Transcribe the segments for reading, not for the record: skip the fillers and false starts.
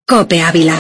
COPE Ávila.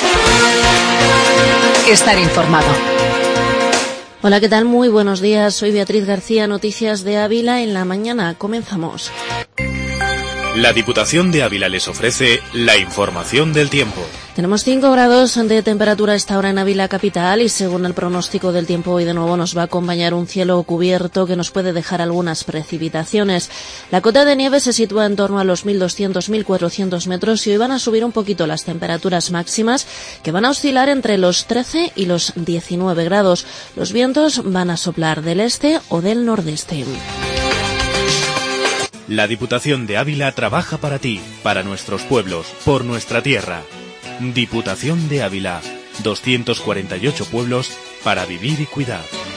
Estar informado. Hola, ¿qué tal? Muy buenos días. Soy Beatriz García, Noticias de Ávila en la mañana. Comenzamos. La Diputación de Ávila les ofrece la información del tiempo. Tenemos 5 grados de temperatura a esta hora en Ávila capital y según el pronóstico del tiempo hoy de nuevo nos va a acompañar un cielo cubierto que nos puede dejar algunas precipitaciones. La cota de nieve se sitúa en torno a los 1.200-1.400 metros y hoy van a subir un poquito las temperaturas máximas que van a oscilar entre los 13 y los 19 grados. Los vientos van a soplar del este o del nordeste. La Diputación de Ávila trabaja para ti, para nuestros pueblos, por nuestra tierra. Diputación de Ávila, 248 pueblos para vivir y cuidar.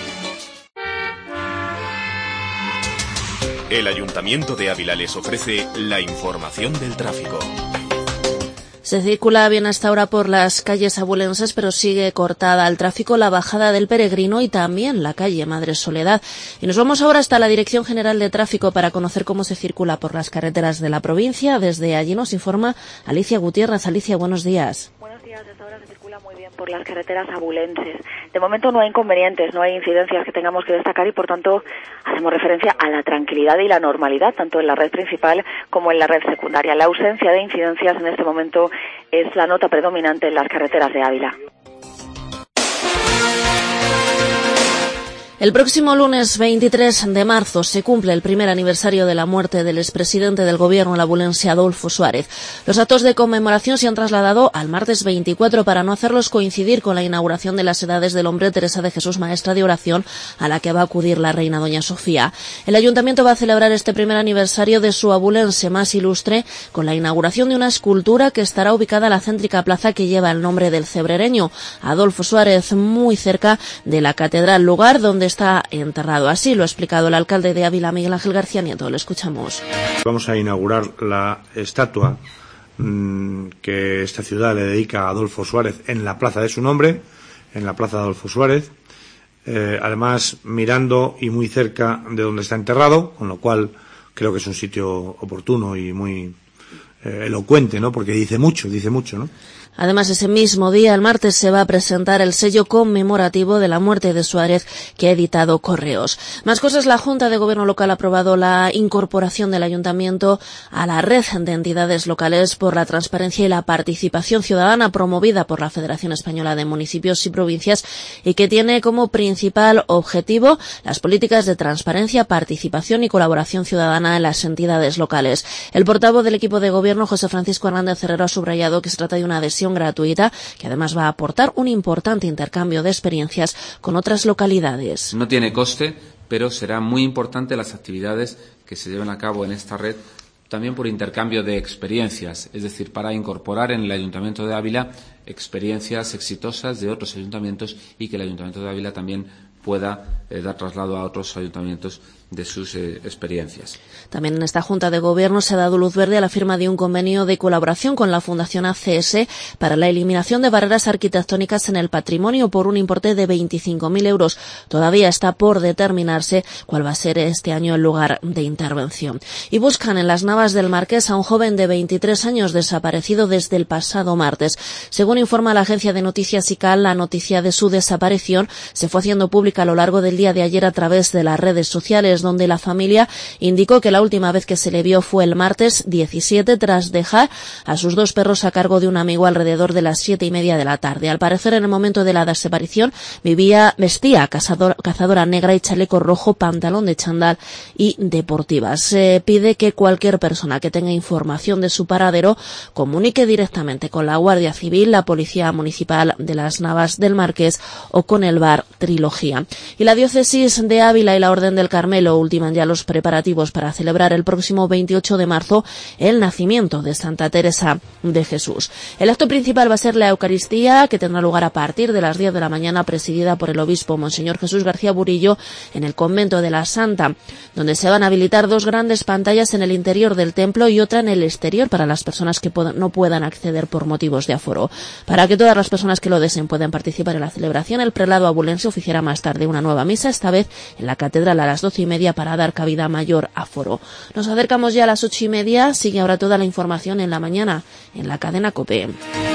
El Ayuntamiento de Ávila les ofrece la información del tráfico. Se circula bien hasta ahora por las calles abulenses, pero sigue cortada al tráfico la bajada del Peregrino y también la calle Madre Soledad. Y nos vamos ahora hasta la Dirección General de Tráfico para conocer cómo se circula por las carreteras de la provincia. Desde allí nos informa Alicia Gutiérrez. Alicia, buenos días. Buenos días, desde ahora se circula muy bien por las carreteras abulenses. De momento no hay inconvenientes, no hay incidencias que tengamos que destacar y por tanto hacemos referencia a la tranquilidad y la normalidad, tanto en la red principal como en la red secundaria. La ausencia de incidencias en este momento es la nota predominante en las carreteras de Ávila. El próximo lunes 23 de marzo se cumple el primer aniversario de la muerte del expresidente del gobierno labulense Adolfo Suárez. Los actos de conmemoración se han trasladado al martes 24 para no hacerlos coincidir con la inauguración de las Edades del Hombre Teresa de Jesús, maestra de oración, a la que va a acudir la reina doña Sofía. El ayuntamiento va a celebrar este primer aniversario de su abulense más ilustre con la inauguración de una escultura que estará ubicada en la céntrica plaza que lleva el nombre del cebrereño, Adolfo Suárez, muy cerca de la catedral, lugar donde está enterrado. Así lo ha explicado el alcalde de Ávila, Miguel Ángel García Nieto. Lo escuchamos. Vamos a inaugurar la estatua que esta ciudad le dedica a Adolfo Suárez en la plaza de su nombre, en la plaza de Adolfo Suárez, además mirando y muy cerca de donde está enterrado, con lo cual creo que es un sitio oportuno y muy elocuente, ¿no? Porque dice mucho, ¿no? Además, ese mismo día, el martes, se va a presentar el sello conmemorativo de la muerte de Suárez que ha editado Correos. Más cosas, la Junta de Gobierno Local ha aprobado la incorporación del Ayuntamiento a la red de entidades locales por la transparencia y la participación ciudadana promovida por la Federación Española de Municipios y Provincias y que tiene como principal objetivo las políticas de transparencia, participación y colaboración ciudadana en las entidades locales. El portavoz del equipo de gobierno, José Francisco Hernández Herrero, ha subrayado que se trata de una adhesión gratuita que además va a aportar un importante intercambio de experiencias con otras localidades. No tiene coste, pero será muy importante las actividades que se lleven a cabo en esta red, también por intercambio de experiencias, es decir, para incorporar en el Ayuntamiento de Ávila experiencias exitosas de otros ayuntamientos y que el Ayuntamiento de Ávila también pueda dar traslado a otros ayuntamientos de sus experiencias. También en esta Junta de Gobierno se ha dado luz verde a la firma de un convenio de colaboración con la Fundación ACS para la eliminación de barreras arquitectónicas en el patrimonio por un importe de 25.000 euros. Todavía está por determinarse cuál va a ser este año el lugar de intervención. Y buscan en las Navas del Marqués a un joven de 23 años desaparecido desde el pasado martes. Según informa la agencia de noticias ICAL, la noticia de su desaparición se fue haciendo pública a lo largo del día de ayer a través de las redes sociales, donde la familia indicó que la última vez que se le vio fue el martes 17 tras dejar a sus 2 perros a cargo de un amigo alrededor de las 7:30 de la tarde. Al parecer, en el momento de la desaparición vestía cazadora negra y chaleco rojo, pantalón de chándal y deportivas. Se pide que cualquier persona que tenga información de su paradero comunique directamente con la Guardia Civil, la Policía Municipal de las Navas del Marqués o con el bar Trilogía. Y la Diócesis de Ávila y la Orden del Carmelo ultiman ya los preparativos para celebrar el próximo 28 de marzo el nacimiento de Santa Teresa de Jesús. El acto principal va a ser la Eucaristía, que tendrá lugar a partir de las 10 de la mañana, presidida por el obispo Monseñor Jesús García Burillo en el convento de la Santa, donde se van a habilitar 2 grandes pantallas en el interior del templo y otra en el exterior para las personas que no puedan acceder por motivos de aforo. Para que todas las personas que lo deseen puedan participar en la celebración, el prelado abulense oficiará más tarde una nueva misa, esta vez en la catedral a las 12:30 para dar cabida a mayor aforo. Nos acercamos ya a las 8:30, sigue ahora toda la información en la mañana en la cadena COPE.